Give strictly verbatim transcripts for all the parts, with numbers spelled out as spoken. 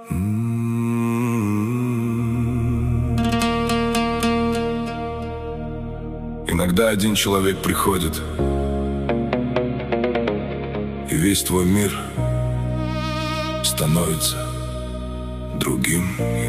Иногда один человек приходит, и весь твой мир становится другим.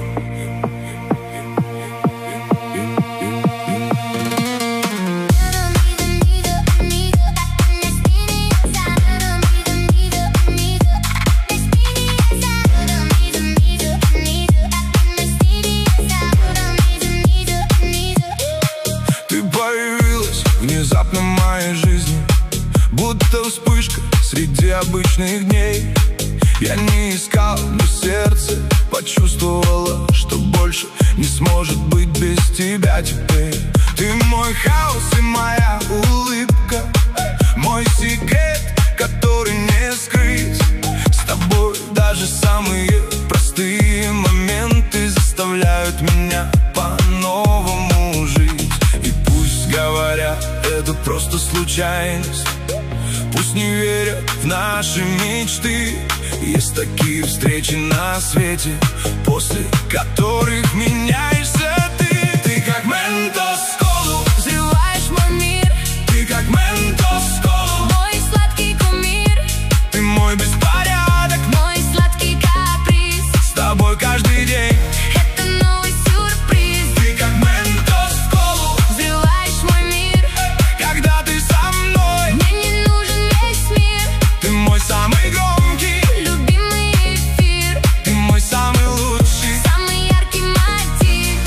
Ты появилась внезапно в моей жизни, будто вспышка среди обычных дней. Я не искал, но сердце почувствовало, что больше не сможет быть без тебя теперь. Ты мой хаос и моя улыбка, мой секрет, который не скрыть. С тобой даже самые простые моменты заставляют меня по-новому жить. И пусть говорят, это просто случайность, пусть не верят в наши мечты. Есть такие встречи на свете, после которых меняешься ты. Ты как Ментос колу, взрываешь мой мир. ты как Ментос колу, Мой сладкий кумир, ты мой беспорядок, мой сладкий каприз. с тобой каждый день. Это новый сюрприз. Ты как Ментос колу, Взрываешь мой мир. когда ты со мной. Мне не нужен весь мир. Ты мой самый громкий, Любимый эфир, ты мой самый лучший. самый яркий мотив.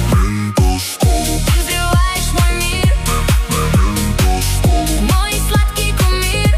Ты взрываешь мой мир. Мой сладкий кумир.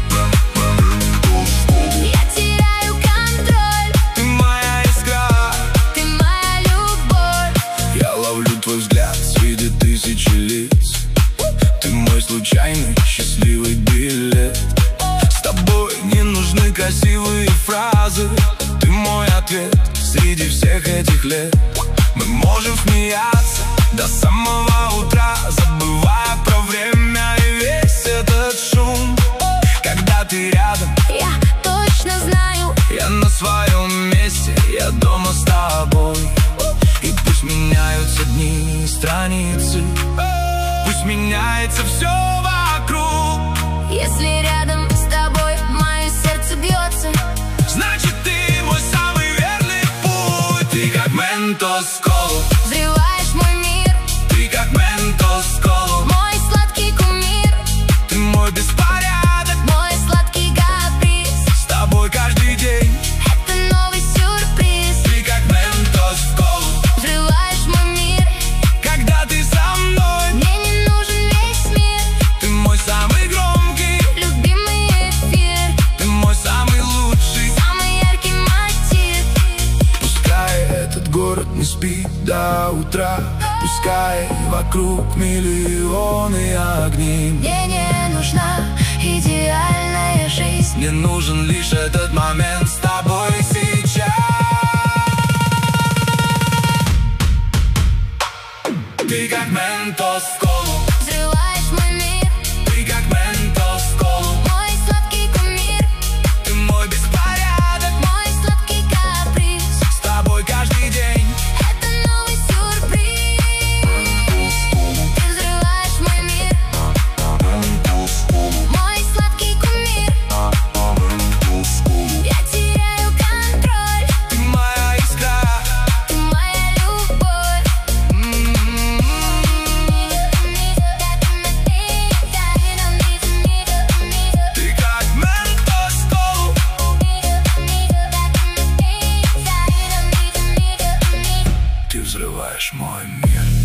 Я теряю контроль. Ты моя искра, Ты моя любовь. я ловлю твой взгляд среди тысячи лиц. Ты мой случайный счастливый билет. С тобой не нужны красивые фразы, ты мой ответ среди всех этих лет. Мы можем смеяться до самого утра, забывая про время и весь этот шум. Когда ты рядом, Я точно знаю, я на своем месте, я дома с тобой. И пусть меняются дни и страницы, пусть меняется все вокруг, если рядом с тобой мое сердце бьется. значит ты мой самый верный путь. Ты как Ментос колу, Взрываешь мой мир. ты как Ментос колу, Мой сладкий кумир, ты мой беспорядок, мой сладкий каприз. с тобой каждый день. Это новый сюрприз. Ты как Ментос колу, Взрываешь мой мир. когда ты со мной. Мне не нужен весь мир. Ты мой самый громкий, Любимый эфир, ты мой самый лучший. самый яркий мотив. Пускай этот город не спит до утра, пускай вокруг миллионы огней. Мне не нужна идеальная жизнь. Мне нужен лишь этот момент с тобой сейчас. Ты как Ментос колу, Взрываешь мой мир. ты как Ментос колу, Мой сладкий кумир, ты мой беспорядок, мой сладкий каприз. с тобой каждый день. Это новый сюрприз. Ты взрываешь мой мир. Мой сладкий кумир. Я теряю контроль. Ты моя искра, Ты моя любовь. ты как Ментос колу, ты взрываешь мой мир.